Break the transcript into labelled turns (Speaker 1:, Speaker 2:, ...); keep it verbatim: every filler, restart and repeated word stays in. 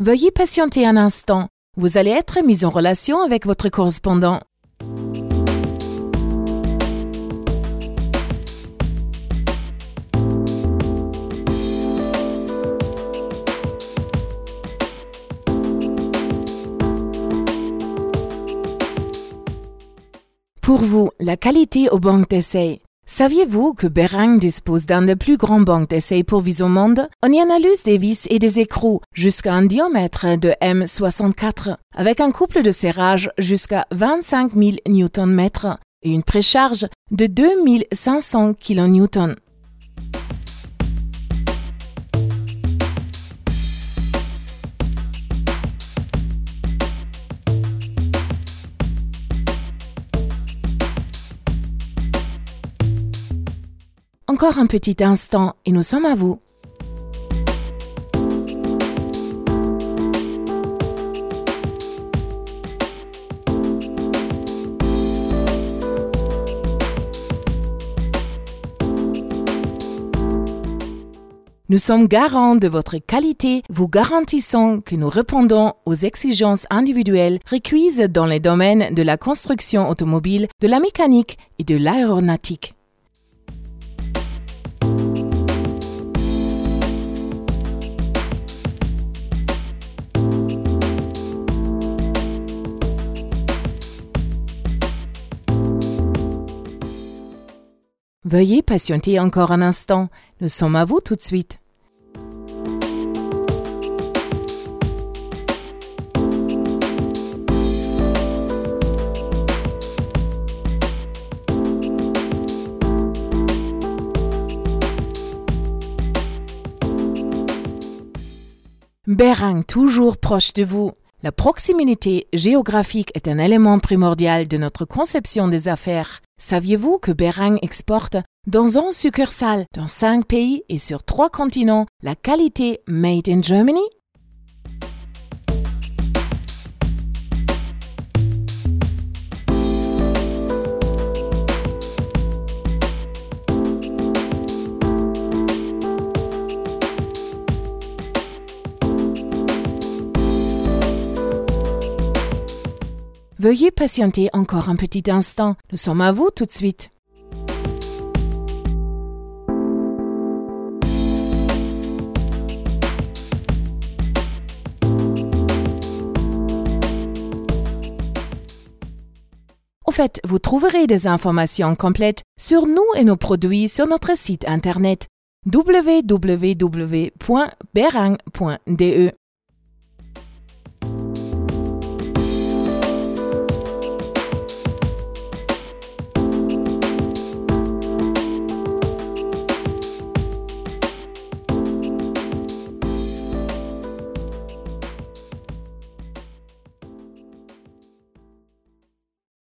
Speaker 1: Veuillez patienter un instant. Vous allez être mis en relation avec votre correspondant. Pour vous, la qualité aux banques d'essai. Saviez-vous que Bering dispose d'un des plus grands banques d'essai pourvues au monde? On y analyse des vis et des écrous jusqu'à un diamètre de M soixante-quatre, avec un couple de serrage jusqu'à vingt-cinq mille newton-mètres et une précharge de deux mille cinq cents kilonewtons. Encore un petit instant et nous sommes à vous. Nous sommes garants de votre qualité, vous garantissant que nous répondons aux exigences individuelles requises dans les domaines de la construction automobile, de la mécanique et de l'aéronautique. Veuillez patienter encore un instant, nous sommes à vous tout de suite. Bering, toujours proche de vous. La proximité géographique est un élément primordial de notre conception des affaires. Saviez-vous que Bering exporte dans onze succursales dans cinq pays et sur trois continents la qualité Made in Germany? Veuillez patienter encore un petit instant. Nous sommes à vous tout de suite. Au fait, vous trouverez des informations complètes sur nous et nos produits sur notre site internet w w w point bering point d e.